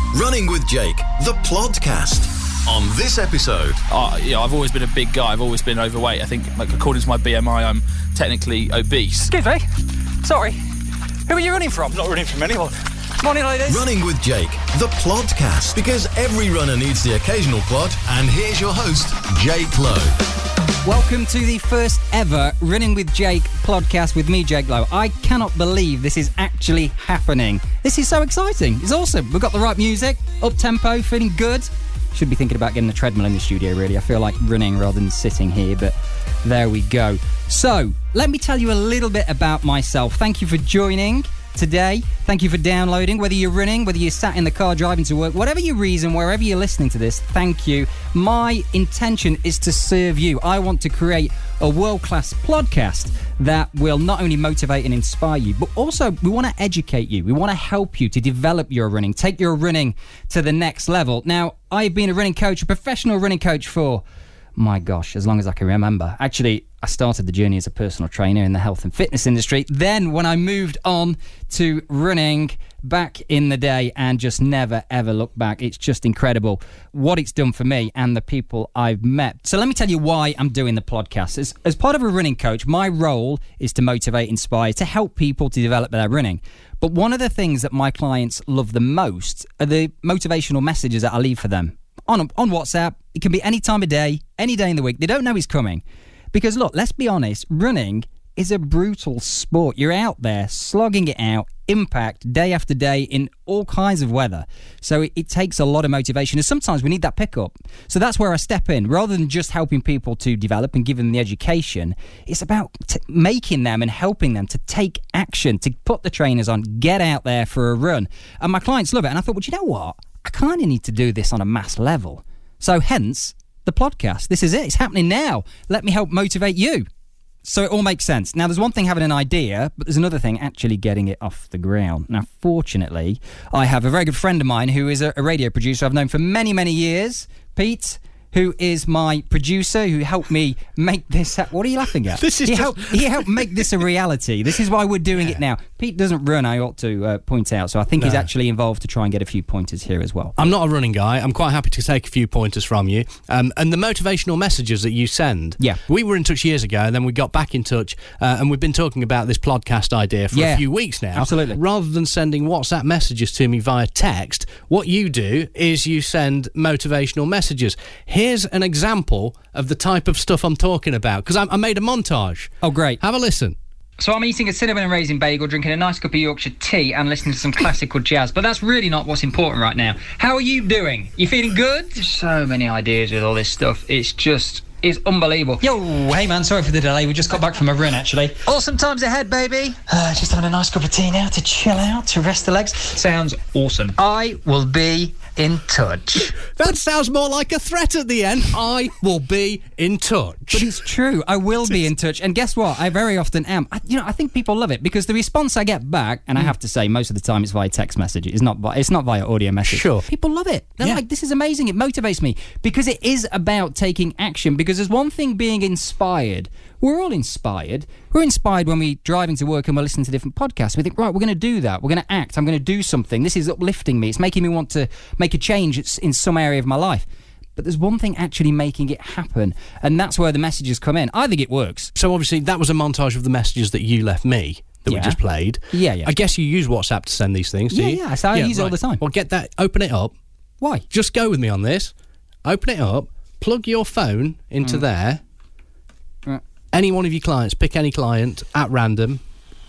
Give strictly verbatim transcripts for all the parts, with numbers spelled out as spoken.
Running with Jake, the podcast. On this episode... Uh, you know, I've always been a big guy. I've always been overweight. I think, like, according to my B M I, I'm technically obese. Excuse me. Sorry. Who are you running from? Not running from anyone. Morning, ladies. Running with Jake, the podcast. Because every runner needs the occasional plod. And here's your host, Jake Lowe. Welcome to the first ever Running with Jake podcast with me, Jake Lowe. I cannot believe this is actually happening. This is so exciting. It's awesome. We've got the right music, up-tempo, feeling good. Should be thinking about getting a treadmill in the studio, really. I feel like running rather than sitting here, but there we go. So, let me tell you a little bit about myself. Thank you for joining today. Thank you for downloading. Whether you're running, whether you're sat in the car driving to work, whatever your reason, wherever you're listening to this, thank you. My intention is to serve you. I want to create a world-class podcast that will not only motivate and inspire you, but also we want to educate you. We want to help you to develop your running, take your running to the next level. Now, I've been a running coach, a professional running coach for, my gosh, as long as I can remember. Actually, I started the journey as a personal trainer in the health and fitness industry. Then when I moved on to running back in the day and just never, ever looked back, it's just incredible what it's done for me and the people I've met. So let me tell you why I'm doing the podcast. As, as part of a running coach, my role is to motivate, inspire, to help people to develop their running. But one of the things that my clients love the most are the motivational messages that I leave for them. On, on WhatsApp, it can be any time of day, any day in the week. They don't know he's coming. Because look, let's be honest, running is a brutal sport. You're out there slogging it out, impact day after day in all kinds of weather. So it, it takes a lot of motivation, and sometimes we need that pickup. So that's where I step in. Rather than just helping people to develop and give them the education, it's about t- making them and helping them to take action, to put the trainers on, get out there for a run. And my clients love it. And I thought, well, you know what? I kind of need to do this on a mass level. So hence the podcast. This is it. It's happening now. Let me help motivate you. So it all makes sense. Now, there's one thing having an idea, but there's another thing actually getting it off the ground. Now, fortunately, I have a very good friend of mine who is a, a radio producer I've known for many, many years, Pete, who is my producer, who helped me make this... Ha- what are you laughing at? This is he, just... helped, he helped make this a reality. This is why we're doing yeah. it now. Pete doesn't run, I ought to uh, point out, so I think no. he's actually involved to try and get a few pointers here as well. I'm not a running guy. I'm quite happy to take a few pointers from you. Um, and the motivational messages that you send. Yeah. We were in touch years ago, and then we got back in touch, uh, and we've been talking about this podcast idea for yeah, a few weeks now. Absolutely. Rather than sending WhatsApp messages to me via text, what you do is you send motivational messages. Here's an example of the type of stuff I'm talking about, because I, I made a montage. Oh, great. Have a listen. So I'm eating a cinnamon and raisin bagel, drinking a nice cup of Yorkshire tea and listening to some classical jazz. But that's really not what's important right now. How are you doing? You feeling good? There's so many ideas with all this stuff. It's just... It's unbelievable. Yo, hey man, sorry for the delay. We just got back from a run, actually. Awesome times ahead, baby. Uh, just having a nice cup of tea now to chill out, to rest the legs. Sounds awesome. I will be in touch. That sounds more like a threat at the end. I will be in touch. But it's true. I will be in touch. And guess what? I very often am. I, you know, I think people love it because the response I get back, and I have to say, most of the time it's via text message. It's not. It's not via audio message. Sure. People love it. They're Yeah. like, this is amazing. It motivates me because it is about taking action. Because there's one thing being inspired. We're all inspired. We're inspired when we drive into work and we're listening to different podcasts. We think, right, we're going to do that. We're going to act. I'm going to do something. This is uplifting me. It's making me want to make a change in some area of my life. But there's one thing actually making it happen, and that's where the messages come in. I think it works. So obviously that was a montage of the messages that you left me that Yeah. we just played. Yeah, yeah. I guess you use WhatsApp to send these things, do Yeah, you? yeah, so I use it all the time. Well, get that, open it up. Why? Just go with me on this. Open it up, plug your phone into Mm. there. Right. Any one of your clients, pick any client at random.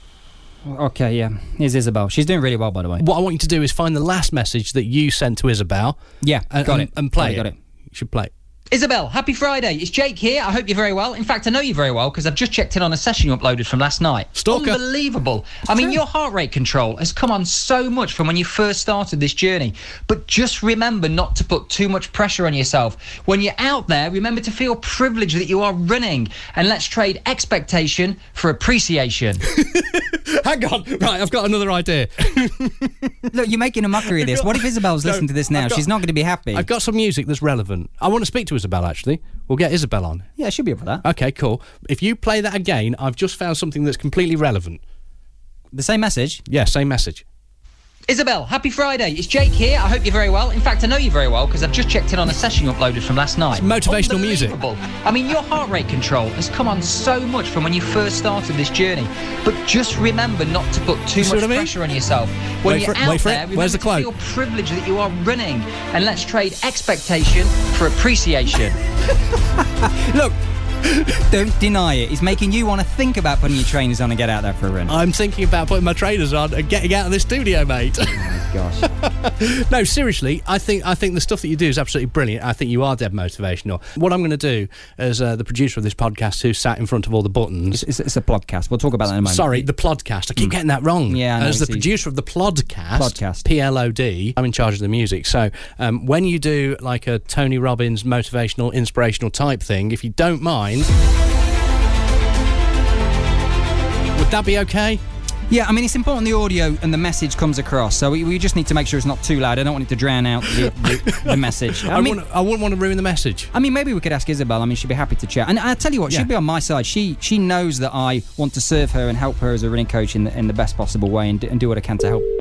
Okay, yeah. Here's Isabel. She's doing really well, by the way. What I want you to do is find the last message that you sent to Isabel. Yeah, and, got and, it. And play got it. it. You should play it. Isabel, happy Friday. It's Jake here. I hope you're very well. In fact, I know you're very well because I've just checked in on a session you uploaded from last night. Stalker. Unbelievable. I mean, your heart rate control has come on so much from when you first started this journey. But just remember not to put too much pressure on yourself. When you're out there, remember to feel privileged that you are running. And let's trade expectation for appreciation. Hang on. Right, I've got another idea. Look, you're making a mockery of this. What if Isabel's No, listening to this now? I've got- She's not going to be happy. I've got some music that's relevant. I want to speak to Isabel, actually. We'll get Isabel on. Yeah, I should be up for that. Okay, cool. If you play that again, I've just found something that's completely relevant. The same message? Yeah, same message. Isabel, happy Friday. It's Jake here. I hope you're very well. In fact, I know you very well because I've just checked in on a session you uploaded from last night. It's motivational music. I mean, your heart rate control has come on so much from when you first started this journey. But just remember not to put too See much what I mean? pressure on yourself. When Wait you're for it, out wait for it. there, Where's the remember quote? to feel privileged that you are running. And let's trade expectation for appreciation. Look, don't deny it. It's making you want to think about putting your trainers on and get out there for a run. I'm thinking about putting my trainers on and getting out of this studio, mate. Oh, gosh. No, seriously, I think I think the stuff that you do is absolutely brilliant. I think you are dead motivational. What I'm going to do as uh, the producer of this podcast who sat in front of all the buttons... It's, it's, it's a podcast. We'll talk about that in a moment. Sorry, the Plodcast. I keep getting that wrong. Yeah, I know, As the it's easy. producer of the Plodcast, Plodcast. P L O D, I'm in charge of the music. So um, when you do like a Tony Robbins motivational, inspirational type thing, if you don't mind... Would that be okay? Yeah, I mean, it's important the audio and the message comes across, so we, we just need to make sure it's not too loud. I don't want it to drown out the, the, the message. I, I mean, wouldn't, I wouldn't want to ruin the message. I mean, maybe we could ask Isabel. I mean, she'd be happy to chat. And I tell you what, Yeah. she'd be on my side. She she knows that I want to serve her and help her as a running coach in the, in the best possible way and, do- and do what I can to help.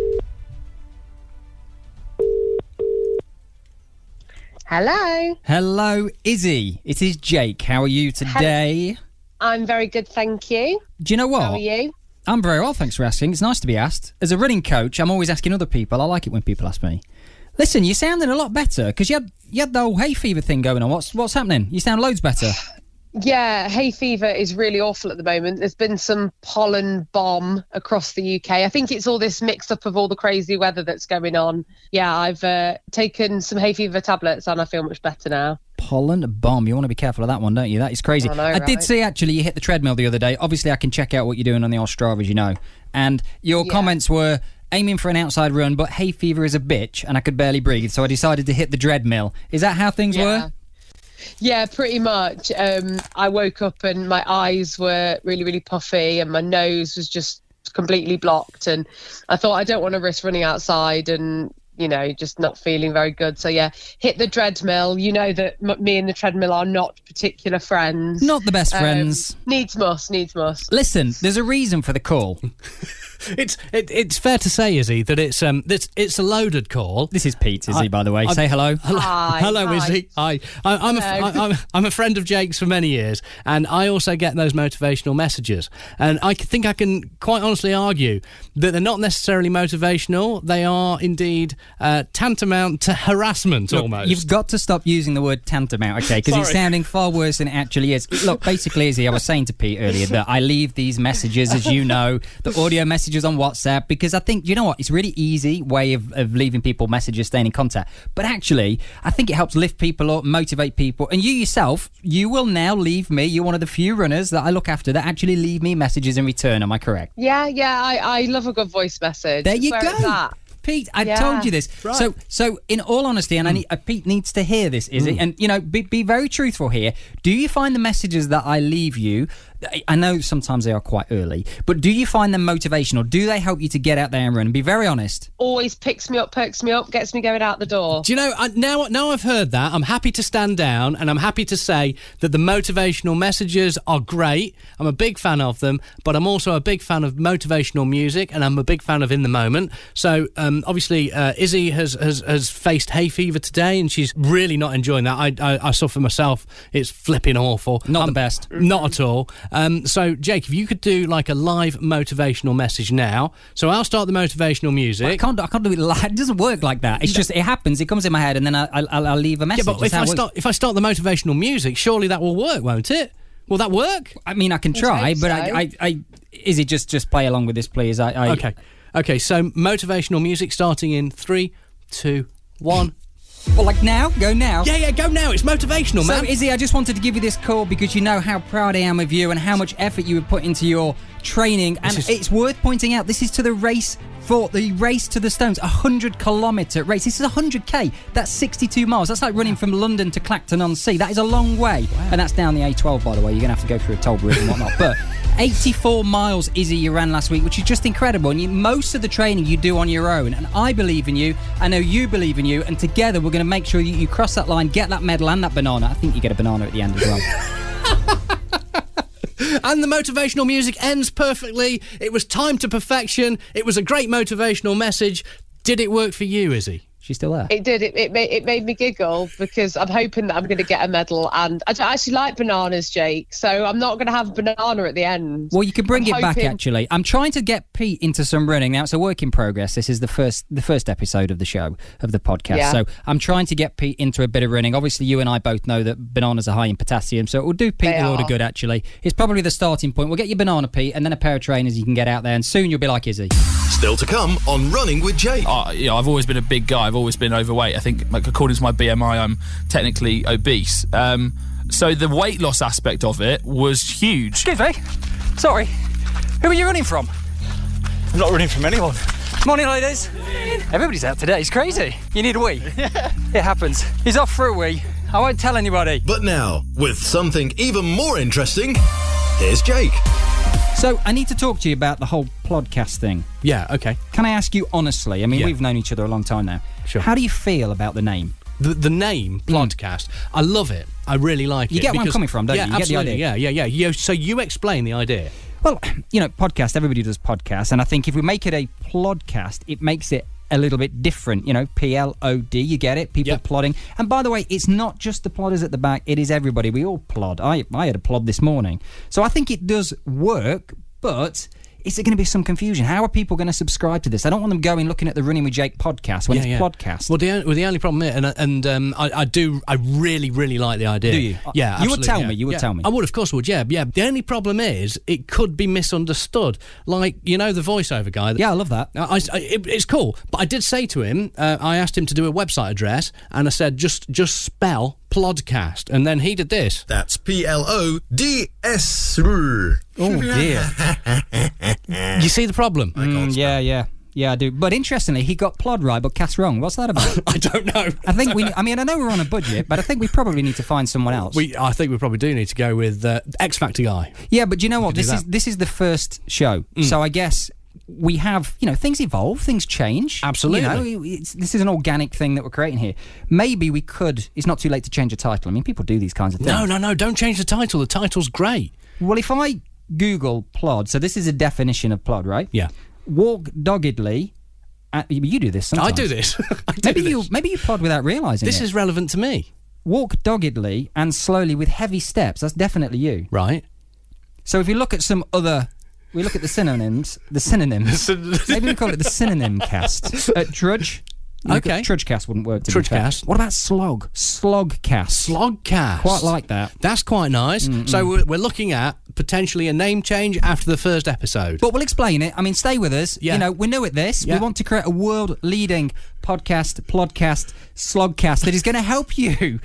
Hello. Hello, Izzy. It is Jake. How are you today? I'm very good, thank you. Do you know what? How are you? I'm very well, thanks for asking. It's nice to be asked. As a running coach, I'm always asking other people. I like it when people ask me. Listen, you're sounding a lot better because you had you had the whole hay fever thing going on. What's what's happening? You sound loads better. Yeah, hay fever is really awful at the moment. There's been some pollen bomb across the U K. I think it's all this mix up of all the crazy weather that's going on. Yeah, I've uh, taken some hay fever tablets and I feel much better now. Pollen bomb. You want to be careful of that one, don't you? That is crazy. I know, I did right? see, actually, you hit the treadmill the other day. Obviously, I can check out what you're doing on the old Strava, as you know. And your Yeah. comments were aiming for an outside run, but hay fever is a bitch, and I could barely breathe, so I decided to hit the treadmill. Is that how things Yeah. were? Yeah, pretty much. Um, I woke up and my eyes were really, really puffy and my nose was just completely blocked. And I thought, I don't want to risk running outside and, you know, just not feeling very good. So, yeah, hit the treadmill. You know that m- me and the treadmill are not particular friends. Not the best Um, friends. Needs must, needs must. Listen, there's a reason for the call. It's it, it's fair to say, Izzy, that it's um it's, it's a loaded call. This is Pete, Izzy, I- by the way. I- Say hello. Hi, Hello, hi. Izzy. Hi. I, I'm, a, Hello. I, I'm, I'm a friend of Jake's for many years, and I also get those motivational messages. And I c- think I can quite honestly argue that they're not necessarily motivational. They are indeed uh, tantamount to harassment, Look, almost. You've got to stop using the word tantamount, okay? Because it's Sorry. sounding far worse than it actually is. Look, basically, Izzy, I was saying to Pete earlier that I leave these messages, as you know, the audio messages on WhatsApp, because I think, you know what, it's a really easy way of, of leaving people messages, staying in contact. But actually, I think it helps lift people up, motivate people. And you yourself, you will now leave me, you're one of the few runners that I look after that actually leave me messages in return. Am I correct? Yeah, yeah, I, I love a good voice message. There you Where go. it's at. Pete, I Yeah. told you this. Right. So, so in all honesty, and I need, uh, Pete needs to hear this, is it? And you know, be, be very truthful here. Do you find the messages that I leave you? I- I know sometimes they are quite early, but do you find them motivational? Do they help you to get out there and run? And be very honest. Always picks me up, perks me up, gets me going out the door. Do you know, I, now now I've heard that, I'm happy to stand down and I'm happy to say that the motivational messages are great. I'm a big fan of them, but I'm also a big fan of motivational music and I'm a big fan of In the Moment. So, um, obviously, uh, Izzy has, has, has faced hay fever today and she's really not enjoying that. I, I, I suffer myself. It's flipping awful. Not the Um, best. Not at all. Um, so, Jake, if you could do like a live motivational message now. So I'll start the motivational music. I can't. do- I can't do it live. It doesn't work like that. It's just it happens. It comes in my head, and then I, I, I'll, I'll leave a message. Yeah, but It's if how I it works. start if I start the motivational music, surely that will work, won't it? Will that work? I mean, I can try, hope but so. I, I, I, is it just just play along with this, please? I, I Okay, okay. So motivational music starting in three, two, one. Well, like now, go now. Yeah, yeah. Go now. It's motivational, So, man. Izzy, I just wanted to give you this call because you know how proud I am of you and how much effort you would put into your training. And This is- it's worth pointing out, this is to the race for the race to the Stones, a hundred kilometre race. This is a hundred k. That's sixty-two miles. That's like running from London to Clacton on Sea. That is a long way, and that's down the A twelve, by the way. You're gonna have to go through a toll bridge and whatnot, but. eighty-four miles, Izzy, you ran last week, which is just incredible. And you, most of the training you do on your own. And I believe in you. I know you believe in you. And together we're going to make sure you, you cross that line, get that medal and that banana. I think you get a banana at the end as well. And the motivational music ends perfectly. It was timed to perfection. It was a great motivational message. Did it work for you, Izzy? She's still there. It did. It, it, made, it made me giggle because I'm hoping that I'm going to get a medal. And I don't actually like bananas, Jake. So I'm not going to have a banana at the end. Well, you can bring I'm it back, hoping- actually. I'm trying to get Pete into some running. Now, it's a work in progress. This is the first the first episode of the show, of the podcast. Yeah. So I'm trying to get Pete into a bit of running. Obviously, you and I both know that bananas are high in potassium, so it will do Pete They a lot of are. good, actually. It's probably the starting point. We'll get you banana, Pete, and then a pair of trainers you can get out there, and soon you'll be like Izzy. Still to come on Running with Jake. Uh, you know, I've always been a big guy. I've always been overweight. I think, like, according to my B M I, I'm technically obese. Um, so the weight loss aspect of it was huge. Excuse me. Sorry. Who are you running from? I'm not running from anyone. Morning, ladies. Everybody's out today. It's crazy. You need a wee? Yeah. It happens. He's off for a wee. I won't tell anybody. But now, with something even more interesting, here's Jake. So I need to talk to you about the whole podcast thing. Yeah, okay. Can I ask you honestly? I mean, Yeah. we've known each other a long time now. Sure. How do you feel about the name? The, the name, Plodcast, I love it. I really like You it. get where I'm because- coming from, don't yeah, you? You get the absolutely. idea. Yeah, yeah, yeah. You, so you explain the idea. Well, you know, podcast, everybody does podcasts, and I think if we make it a plodcast, it makes it a little bit different, you know, P L O D, you get it? People Yep. plodding. And by the way, it's not just the plodders at the back, it is everybody. We all plod. I, I had a plod this morning. So I think it does work, but is there going to be some confusion? How are people going to subscribe to this? I don't want them going looking at the Running with Jake podcast when Yeah, it's yeah. podcast. Well, the, on- well, the only problem is, and, and um, I, I do, I really, really like the idea. Do you? Yeah, You would absolutely, tell yeah. me, you would Yeah. tell me. I would, of course, would. Yeah, yeah. The only problem is, it could be misunderstood. Like, you know, the voiceover guy. That, Yeah, I love that. I, I- it, it's cool, but I did say to him, uh, I asked him to do a website address, and I said, just, just spell Plodcast, and then he did this. That's P L O D S. Oh, dear. You see the problem? Mm, yeah, yeah. Yeah, I do. But interestingly, he got plod right, but cast wrong. What's that about? I don't know. I think we. I mean, I know we're on a budget, but I think we probably need to find someone else. We, I think we probably do need to go with uh, X Factor guy. yeah, but you know what? could do This is that. Mm. this is the first show, so I guess we have. You know, things evolve, things change. Absolutely. You know, it's, this is an organic thing that we're creating here. Maybe we could. It's not too late to change a title. I mean, people do these kinds of things. No, no, no! Don't change the title. The title's great. Well, if I Google plod, so this is a definition of plod, right? Yeah. Walk doggedly. Uh, you do this sometimes. I do this. I do Maybe this. you maybe you plod without realising This it. is relevant to me, Walk doggedly and slowly with heavy steps. That's definitely you. right? So if you look at some other, we look at the synonyms. The synonyms. Maybe we call it the synonym cast. Uh, trudge. Look at- Okay. Trudge cast wouldn't work. To be fair. Trudgecast. What about slog? Slog cast. Slogcast. Quite like that. That's quite nice. So we're, we're looking at potentially a name change after the first episode. But we'll explain it. I mean, stay with us. Yeah. You know, we're new at this. Yeah. We want to create a world-leading podcast, plodcast, slogcast that is going to help you.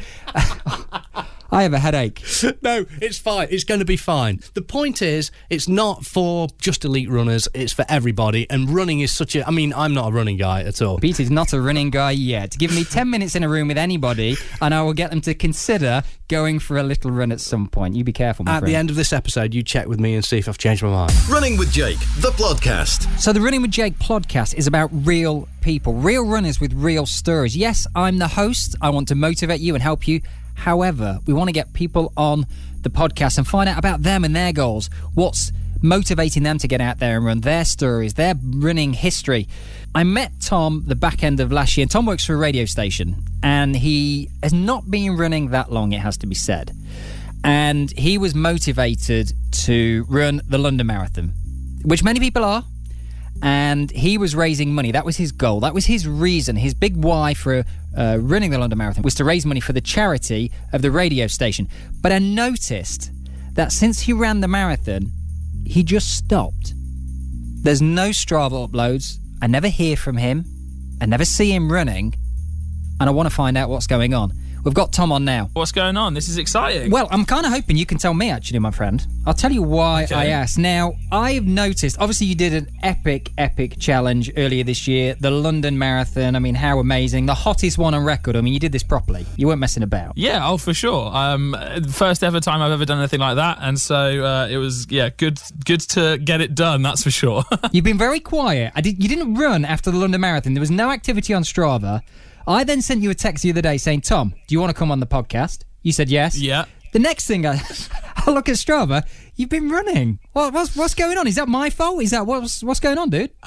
I have a headache. No, it's fine. It's going to be fine. The point is, it's not for just elite runners. It's for everybody. And running is such a... I mean, I'm not a running guy at all. Pete is not a running guy yet. Give me ten minutes in a room with anybody, and I will get them to consider going for a little run at some point. You be careful, my At friend. the end of this episode, you check with me and see if I've changed my mind. Running with Jake, the Plodcast. So the Running with Jake podcast is about real people, real runners with real stories. Yes, I'm the host. I want to motivate you and help you. However, we want to get people on the podcast and find out about them and their goals. What's motivating them to get out there and run, their stories, their running history. I met Tom the back end of last year, and Tom works for a radio station, and he has not been running that long, it has to be said. And he was motivated to run the London Marathon, which many people are. And he was raising money. That was his goal. That was his reason. His big why for uh, running the London Marathon was to raise money for the charity of the radio station. But I noticed that since he ran the marathon, he just stopped. There's no Strava uploads. I never hear from him. I never see him running. And I want to find out what's going on. We've got Tom on now. What's going on? This is exciting. Well, I'm kind of hoping you can tell me, actually, my friend. I'll tell you why Okay. I asked. Now, I've noticed, obviously, you did an epic, epic challenge earlier this year, the London Marathon. I mean, how amazing. The hottest one on record. I mean, you did this properly. You weren't messing about. Yeah, oh, for sure. Um, first ever time I've ever done anything like that. And so uh, it was, yeah, good good to get it done, that's for sure. You've been very quiet. I did. You didn't run after the London Marathon. There was no activity on Strava. I then sent you a text the other day saying, Tom, do you want to come on the podcast? You said yes. Yeah. The next thing I, I I look at Strava. You've been running. What, what's what's going on? Is that my fault? Is that what's what's going on, dude?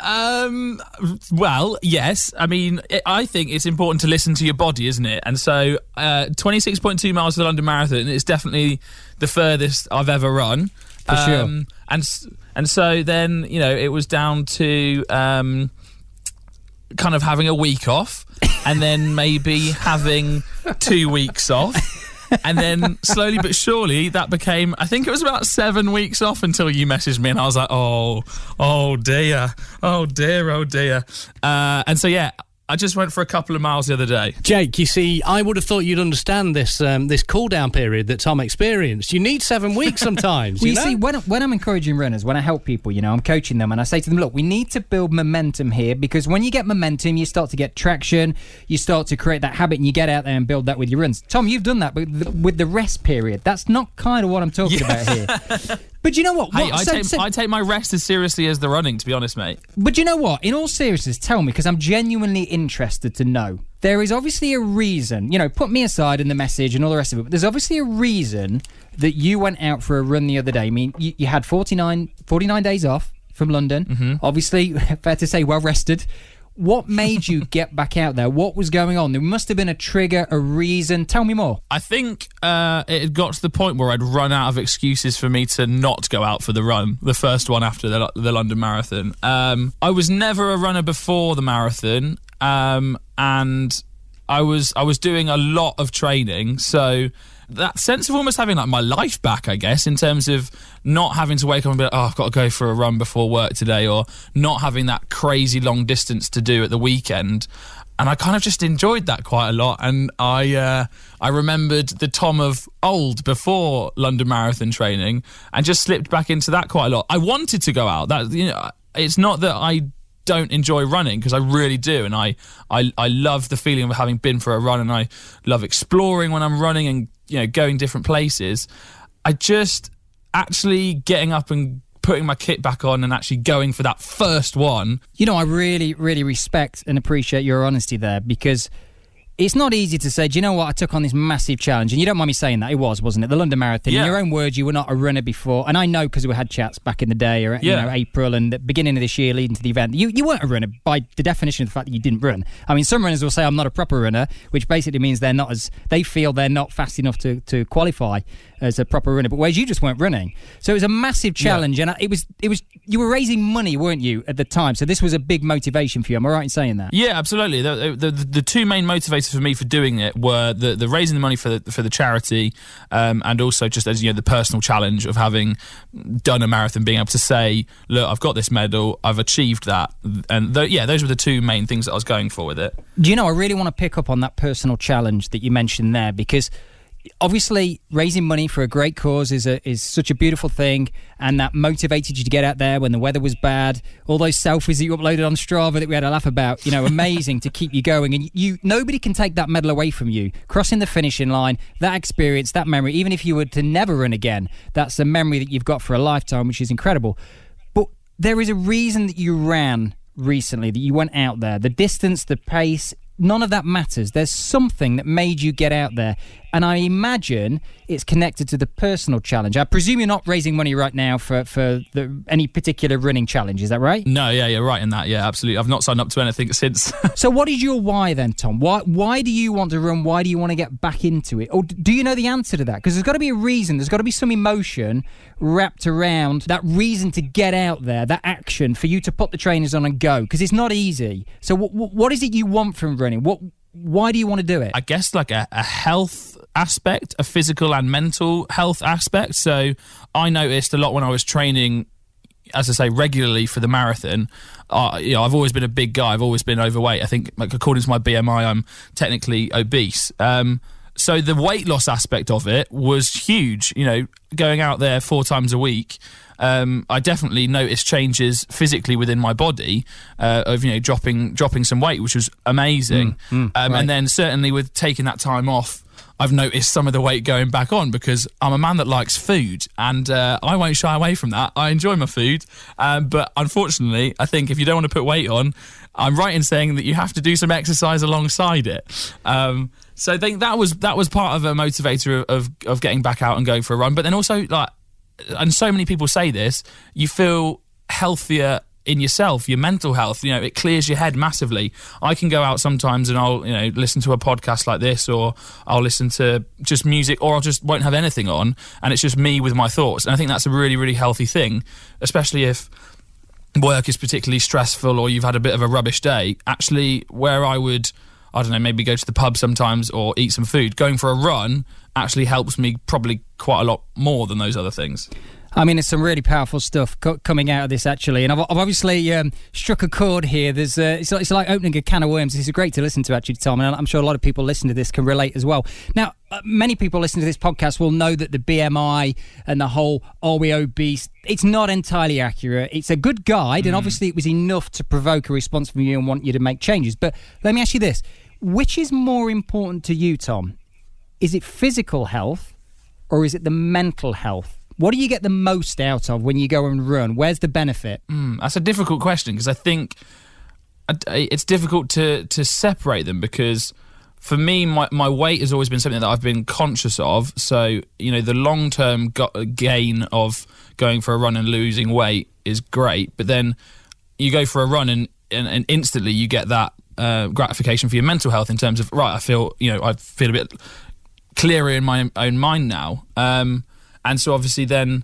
Um. Well, yes. I mean, it, I think it's important to listen to your body, isn't it? And so, uh, twenty-six point two miles of the London Marathon is definitely the furthest I've ever run. For sure. Um, and and so then, you know, it was down to um, kind of having a week off, and then maybe having two weeks off. And then slowly but surely that became, I think it was about seven weeks off until you messaged me and I was like, oh, oh dear, oh dear, oh dear. Uh, and so, yeah, I just went for a couple of miles the other day. Jake, you see, I would have thought you'd understand this um, this cool-down period that Tom experienced. You need seven weeks sometimes, well, you you know? see, when, when I'm encouraging runners, when I help people, you know, I'm coaching them and I say to them, look, we need to build momentum here, because when you get momentum, you start to get traction, you start to create that habit and you get out there and build that with your runs. Tom, you've done that with the, with the rest period. That's not kind of what I'm talking Yeah. about here. But you know what? Hey, what I, so, take, so, I take my rest as seriously as the running, to be honest, mate. But you know what? In all seriousness, tell me, because I'm genuinely interested to know. There is obviously a reason, you know, put me aside in the message and all the rest of it, but there's obviously a reason that you went out for a run the other day. I mean, you, you had forty-nine, forty-nine days off from London. Mm-hmm. Obviously, fair to say, well rested. What made you get back out there? What was going on? There must have been a trigger, a reason. Tell me more. I think uh, it had got to the point where I'd run out of excuses for me to not go out for the run, the first one after the, the London Marathon. Um, I was never a runner before the marathon, um, and I was I was doing a lot of training, so that sense of almost having like my life back, I guess, in terms of not having to wake up and be like, oh, I've got to go for a run before work today, or not having that crazy long distance to do at the weekend. And I kind of just enjoyed that quite a lot. And I uh, I remembered the Tom of old before London Marathon training and just slipped back into that quite a lot. I wanted to go out. That, you know, it's not that I don't enjoy running, because I really do, and I, I I love the feeling of having been for a run, and I love exploring when I'm running and, you know, going different places. I just actually getting up and putting my kit back on and actually going for that first one. You know, I really, really respect and appreciate your honesty there, because it's not easy to say, do you know what, I took on this massive challenge, and you don't mind me saying that, it was, wasn't it? The London Marathon. Yeah. In your own words, you were not a runner before, and I know because we had chats back in the day, or, Yeah. you know, April and the beginning of this year leading to the event. You you weren't a runner by the definition of the fact that you didn't run. I mean, some runners will say, I'm not a proper runner, which basically means they're not as, they feel they're not fast enough to, to qualify as a proper runner, but whereas you just weren't running. So it was a massive challenge, yeah. and it was, it was, you were raising money, weren't you, at the time? So this was a big motivation for you. Am I right in saying that? Yeah, absolutely. The, the, the two main motivators for me for doing it were the, the raising the money for the, for the charity, um, and also just as, you know, the personal challenge of having done a marathon, being able to say, look, I've got this medal, I've achieved that. And th- yeah, those were the two main things that I was going for with it. Do you know, I really want to pick up on that personal challenge that you mentioned there, because obviously raising money for a great cause is a, is such a beautiful thing, and that motivated you to get out there when the weather was bad. All those selfies that you uploaded on Strava that we had a laugh about, you know, amazing to keep you going. And you, nobody can take that medal away from you. Crossing the finishing line, that experience, that memory, even if you were to never run again, that's a memory that you've got for a lifetime, which is incredible. But there is a reason that you ran recently, that you went out there. The distance, the pace, none of that matters. There's something that made you get out there, and I imagine it's connected to the personal challenge. I presume you're not raising money right now for, for the, any particular running challenge, is that right? No, yeah, you're right in that. Yeah, absolutely. I've not signed up to anything since. So what is your why then, Tom? Why why do you want to run? Why do you want to get back into it? Or do you know the answer to that? Because there's got to be a reason. There's got to be some emotion wrapped around that reason to get out there, that action for you to put the trainers on and go, because it's not easy. So what, what is it you want from running? What Why do you want to do it? I guess like a, a health aspect, a physical and mental health aspect. So I noticed a lot when I was training, as I say, regularly for the marathon. Uh, you know, I've always been a big guy. I've always been overweight. I think, like, according to my B M I, I'm technically obese. Um, so the weight loss aspect of it was huge. You know, going out there four times a week, um, I definitely noticed changes physically within my body uh, of, you know, dropping dropping some weight, which was amazing. Mm, mm, um, right. And then certainly with taking that time off, I've noticed some of the weight going back on, because I'm a man that likes food, and uh, I won't shy away from that. I enjoy my food, um, but unfortunately, I think if you don't want to put weight on, I'm right in saying that you have to do some exercise alongside it. Um, so I think that was that was part of a motivator of, of of getting back out and going for a run. But then also, like, and so many people say this, you feel healthier in yourself, your mental health, you know, it clears your head massively. I can go out sometimes and I'll, you know, listen to a podcast like this, or I'll listen to just music, or I'll just won't have anything on, and it's just me with my thoughts. And I think that's a really, really healthy thing, especially if work is particularly stressful or you've had a bit of a rubbish day. Actually, where I would, I don't know, maybe go to the pub sometimes or eat some food, going for a run actually helps me probably quite a lot more than those other things. I mean, it's some really powerful stuff co- coming out of this, actually. And I've, I've obviously um, struck a chord here. There's, uh, it's, like, it's like opening a can of worms. This is great to listen to, actually, Tom. And I'm sure a lot of people listening to this can relate as well. Now, uh, many people listening to this podcast will know that the B M I and the whole are we obese, it's not entirely accurate. It's a good guide, mm. and obviously it was enough to provoke a response from you and want you to make changes. But let me ask you this. Which is more important to you, Tom? Is it physical health or is it the mental health? What do you get the most out of when you go and run? Where's the benefit? Mm, that's a difficult question, because I think it's difficult to, to separate them, because for me, my, my weight has always been something that I've been conscious of. So, you know, the long-term go- gain of going for a run and losing weight is great, but then you go for a run and, and, and instantly you get that uh, gratification for your mental health in terms of, right, I feel, you know, I feel a bit clearer in my own mind now. Um And so obviously then,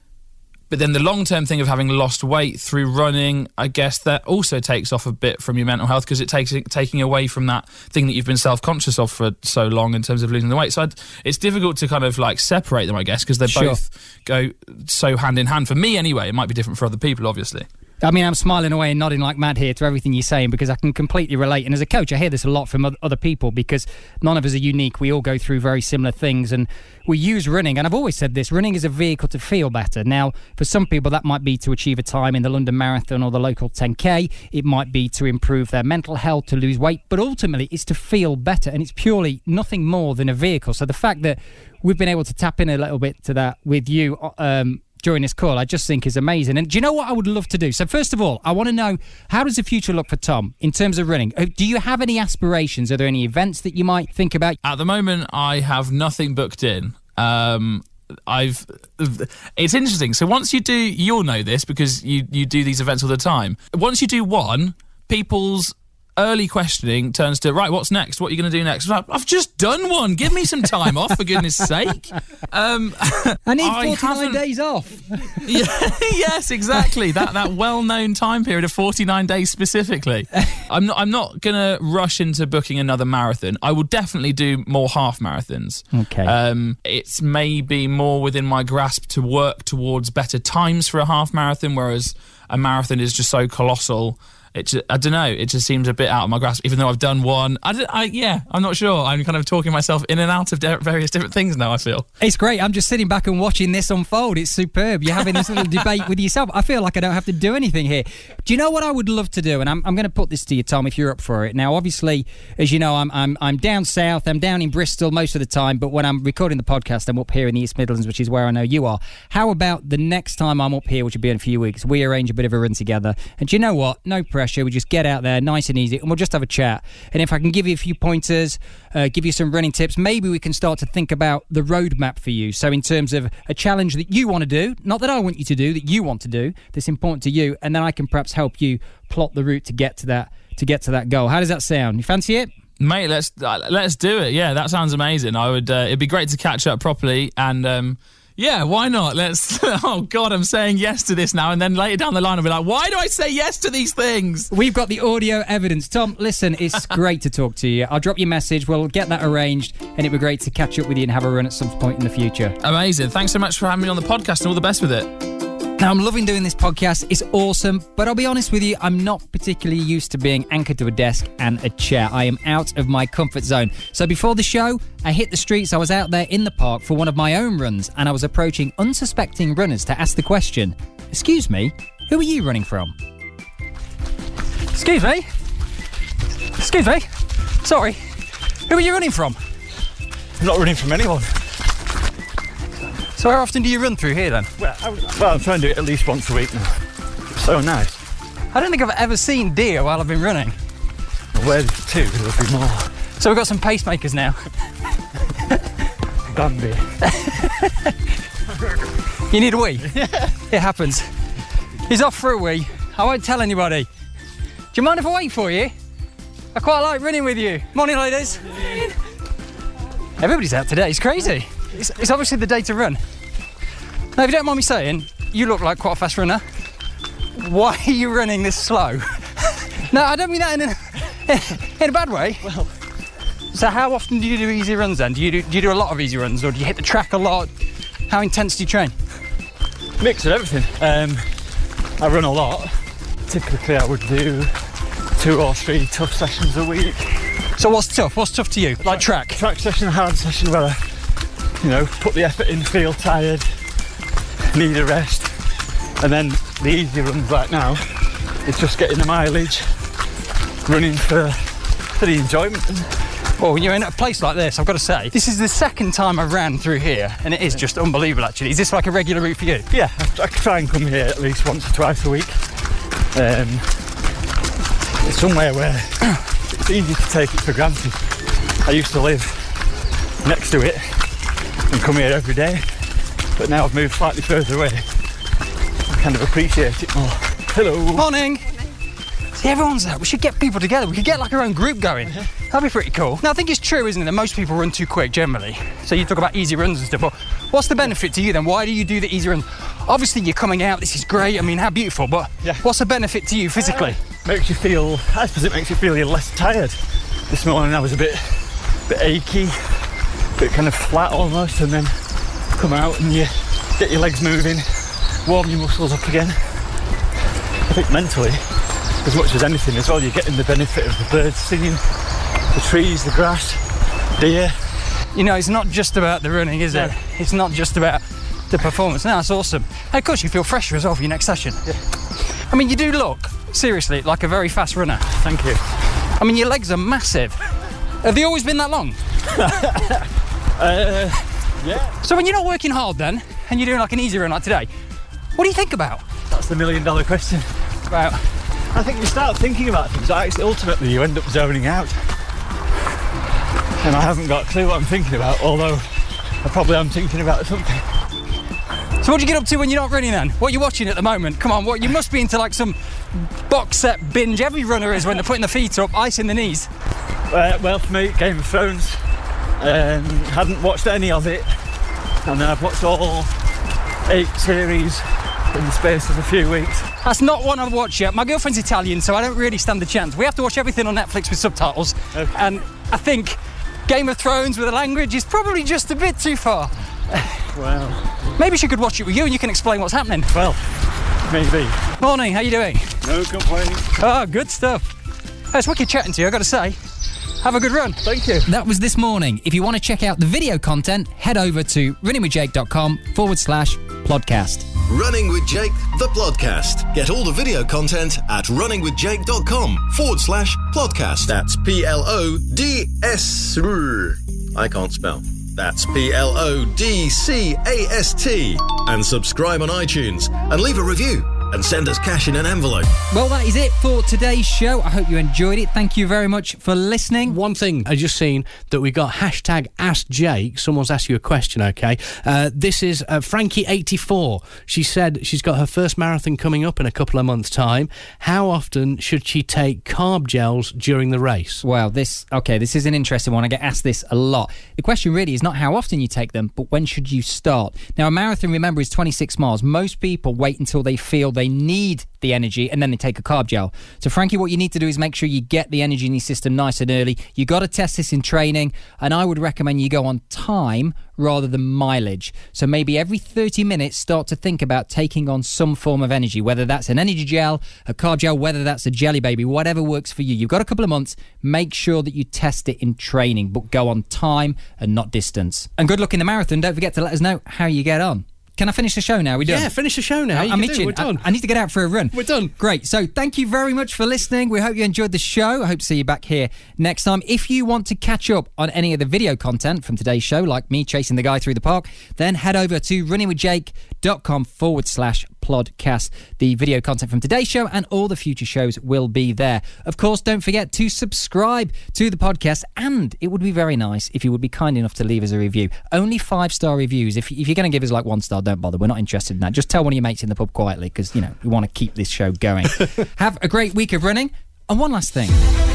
but then the long-term thing of having lost weight through running, I guess that also takes off a bit from your mental health, because it takes it taking away from that thing that you've been self-conscious of for so long in terms of losing the weight. So I'd, it's difficult to kind of like separate them, I guess, because they Sure. both go so hand in hand. For me anyway, it might be different for other people, obviously. I mean, I'm smiling away and nodding like mad here to everything you're saying, because I can completely relate. And as a coach, I hear this a lot from other people, because none of us are unique. We all go through very similar things, and we use running. And I've always said this, running is a vehicle to feel better. Now, for some people, that might be to achieve a time in the London Marathon or the local ten K. It might be to improve their mental health, to lose weight. But ultimately, it's to feel better. And it's purely nothing more than a vehicle. So the fact that we've been able to tap in a little bit to that with you, um, during this call, I just think is amazing. And do you know what I would love to do? So first of all, I want to know, how does the future look for Tom in terms of running? Do you have any aspirations? Are there any events that you might think about? At the moment, I have nothing booked in. Um, I've. It's interesting. So once you do, you'll know this because you, you do these events all the time. Once you do one, people's early questioning turns to, right, what's next? What are you going to do next? I've just done one. Give me some time off, for goodness sake. Um, I need forty-nine days off. Yeah, yes, exactly. That that well-known time period of forty-nine days specifically. I'm not. I'm not going to rush into booking another marathon. I will definitely do more half marathons. Okay. Um, it's maybe more within my grasp to work towards better times for a half marathon, whereas a marathon is just so colossal. It just, I don't know, it just seems a bit out of my grasp, even though I've done one. I, don't- I Yeah, I'm not sure. I'm kind of talking myself in and out of de- various different things now, I feel. It's great. I'm just sitting back and watching this unfold. It's superb. You're having this little debate with yourself. I feel like I don't have to do anything here. Do you know what I would love to do? And I'm, I'm going to put this to you, Tom, if you're up for it. Now, obviously, as you know, I'm, I'm, I'm down south. I'm down in Bristol most of the time. But when I'm recording the podcast, I'm up here in the East Midlands, which is where I know you are. How about the next time I'm up here, which will be in a few weeks, we arrange a bit of a run together. And do you know what? No pressure. We just get out there nice and easy, and we'll just have a chat. And if I can give you a few pointers, uh, give you some running tips, maybe we can start to think about the roadmap for you. So in terms of a challenge that you want to do, not that I want you to do, that you want to do, that's important to you, and then I can perhaps help you plot the route to get to that to get to that goal. How does that sound? You fancy it? Mate, let's uh, let's do it. Yeah, that sounds amazing. I would. Uh, it'd be great to catch up properly, and um, yeah, why not? Let's. Oh God, I'm saying yes to this now, and then later down the line, I'll be like, why do I say yes to these things? We've got the audio evidence. Tom, listen, it's great to talk to you. I'll drop you a message. We'll get that arranged, and it'd be great to catch up with you and have a run at some point in the future. Amazing. Thanks so much for having me on the podcast, and all the best with it. Now, I'm loving doing this podcast. It's awesome. But I'll be honest with you, I'm not particularly used to being anchored to a desk and a chair. I am out of my comfort zone. So before the show, I hit the streets. I was out there in the park for one of my own runs, and I was approaching unsuspecting runners to ask the question, excuse me, who are you running from? Excuse me? Excuse me? Sorry. Who are you running from? I'm not running from anyone. So how often do you run through here then? Well, I, well, I'm trying to do it at least once a week now. It's so nice. I don't think I've ever seen deer while I've been running. Where there's two, there'll be more. So we've got some pacemakers now. Bambi. You need a wee? It happens. He's off for a wee. I won't tell anybody. Do you mind if I wait for you? I quite like running with you. Morning, ladies. Everybody's out today. It's crazy. It's, it's obviously the day to run. Now, if you don't mind me saying, you look like quite a fast runner. Why are you running this slow? No, I don't mean that in a, in a bad way. Well, so how often do you do easy runs then? Do you do, do you do a lot of easy runs, or do you hit the track a lot? How intense do you train? mix of everything. Um, I run a lot. Typically, I would do two or three tough sessions a week. So what's tough? What's tough to you? Like track? Track session, a hard session where I, you know, put the effort in, feel tired, need a rest. And then the easy runs right now, it's just getting the mileage, running for, for the enjoyment. Well, when you're in a place like this, I've got to say, this is the second time I ran through here, and it is just unbelievable, actually. Is this like a regular route for you? Yeah, I, I try and come here at least once or twice a week. Um, it's somewhere where it's easy to take it for granted. I used to live next to it and come here every day, but now I've moved slightly further away. I kind of appreciate it more. Hello. Morning. See, everyone's there. We should get people together. We could get like our own group going. That'd be pretty cool. Now, I think it's true, isn't it, that most people run too quick generally. So you talk about easy runs and stuff, but what's the benefit to you then? Why do you do the easy runs? Obviously, you're coming out. This is great. I mean, how beautiful. But yeah. What's the benefit to you physically? Uh, makes you feel, I suppose it makes you feel you're less tired. This morning I was a bit, bit achy, a bit kind of flat almost, and then come out and you get your legs moving, warm your muscles up again. I think mentally, as much as anything as well, you're getting the benefit of the birds singing, the trees, the grass, deer. You know, it's not just about the running, is it? Yeah. It's not just about the performance. No, that's awesome. And of course, you feel fresher as well for your next session. Yeah. I mean, you do look, seriously, like a very fast runner. Thank you. I mean, your legs are massive. Have they always been that long? uh, yeah. So when you're not working hard then, and you're doing like an easy run like today, what do you think about? That's the million dollar question. About I think you start thinking about things, actually, ultimately you end up zoning out. And I haven't got a clue what I'm thinking about, although I probably am thinking about something. So what do you get up to when you're not running then? What are you watching at the moment? Come on, what you must be into like some box set binge. Every runner is when they're putting their feet up, ice in the knees. Uh, well, for me, Game of Thrones. Um, hadn't watched any of it, and I've watched all eight series in the space of a few weeks. That's not one I've watched yet. My girlfriend's Italian, so I don't really stand a chance. We have to watch everything on Netflix with subtitles, Okay. and I think Game of Thrones with a language is probably just a bit too far. Well, Maybe she could watch it with you and you can explain what's happening. well, maybe. Morning, how you doing? No complaining. Oh, good stuff. Oh, it's wicked chatting to you, I've got to say. Have a good run. Thank you. That was this morning. If you want to check out the video content, head over to runningwithjake.com forward slash podcast. Running with Jake, the podcast. Get all the video content at runningwithjake.com forward slash podcast. That's P L O D S. I can't spell. That's P L O D C A S T. And subscribe on iTunes and leave a review and send us cash in an envelope. Well, that is it for today's show. I hope you enjoyed it. Thank you very much for listening. One thing I just seen that we got hashtag Ask Jake. Someone's asked you a question, okay? Uh, this is uh, Frankie eighty-four. She said she's got her first marathon coming up in a couple of months' time. How often should she take carb gels during the race? Well, this, okay, this is an interesting one. I get asked this a lot. The question really is not how often you take them, but when should you start? Now, a marathon, remember, is twenty-six miles. Most people wait until they feel they need the energy and then they take a carb gel. So Frankie, what you need to do is make sure you get the energy in your system nice and early. You got to test this in training, and I would recommend you go on time rather than mileage. So maybe every thirty minutes start to think about taking on some form of energy, whether that's an energy gel, a carb gel, whether that's a Jelly Baby, whatever works for you. You've got a couple of months. Make sure that you test it in training, but go on time and not distance. And good luck in the marathon. Don't forget to let us know how you get on. Can I finish the show now? Are we done? Yeah, finish the show now. You I'm can do, itching. We're done. I, I need to get out for a run. We're done. Great. So thank you very much for listening. We hope you enjoyed the show. I hope to see you back here next time. If you want to catch up on any of the video content from today's show, like me chasing the guy through the park, then head over to runningwithjake.com forward slash Podcast. The video content from today's show and all the future shows will be there. Of course, don't forget to subscribe to the podcast, and it would be very nice if you would be kind enough to leave us a review. Only five-star reviews. If, if you're going to give us like one star, don't bother. We're not interested in that. Just tell one of your mates in the pub quietly, because, you know, we want to keep this show going. Have a great week of running. And one last thing.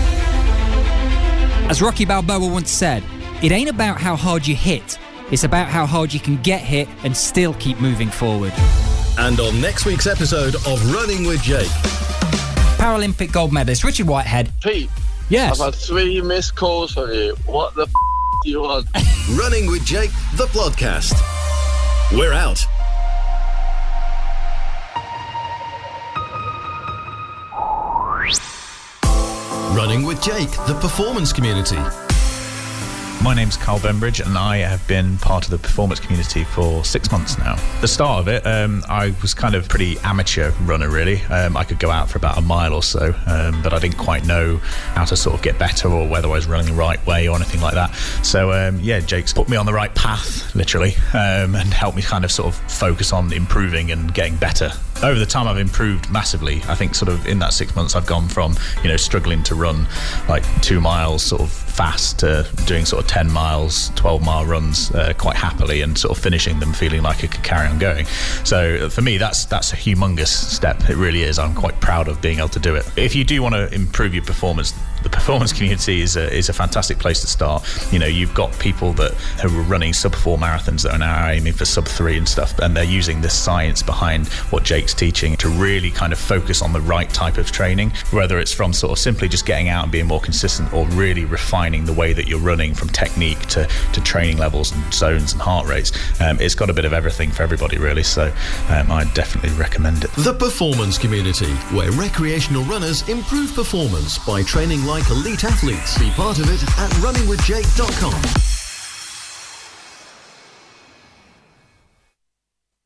As Rocky Balboa once said, it ain't about how hard you hit. It's about how hard you can get hit and still keep moving forward. And on next week's episode of Running with Jake. Paralympic gold medalist Richard Whitehead. Pete. Yes. I've had three missed calls from you. What the f*** do you want? Running with Jake, the podcast. We're out. Running with Jake, the performance community. My name's Carl Bembridge, and I have been part of the performance community for six months now. The start of it, um, I was kind of pretty amateur runner, really. Um, I could go out for about a mile or so, um, but I didn't quite know how to sort of get better or whether I was running the right way or anything like that. So, um, yeah, Jake's put me on the right path, literally, um, and helped me kind of sort of focus on improving and getting better. Over the time, I've improved massively. I think sort of in that six months, I've gone from, you know, struggling to run like two miles sort of fast to doing sort of ten miles, twelve mile runs uh, quite happily, and sort of finishing them feeling like I could carry on going. So for me, that's that's a humongous step. It really is. I'm quite proud of being able to do it. If you do want to improve your performance, the performance community is a, is a fantastic place to start. You know, you've got people that who are running sub four marathons that are now aiming for sub three and stuff, and they're using this science behind what Jake's teaching to really kind of focus on the right type of training, whether it's from sort of simply just getting out and being more consistent, or really refining the way that you're running from technique to, to training levels and zones and heart rates. Um, it's got a bit of everything for everybody, really, so um, I definitely recommend it. The performance community, where recreational runners improve performance by training like elite athletes. Be part of it at running with jake dot com.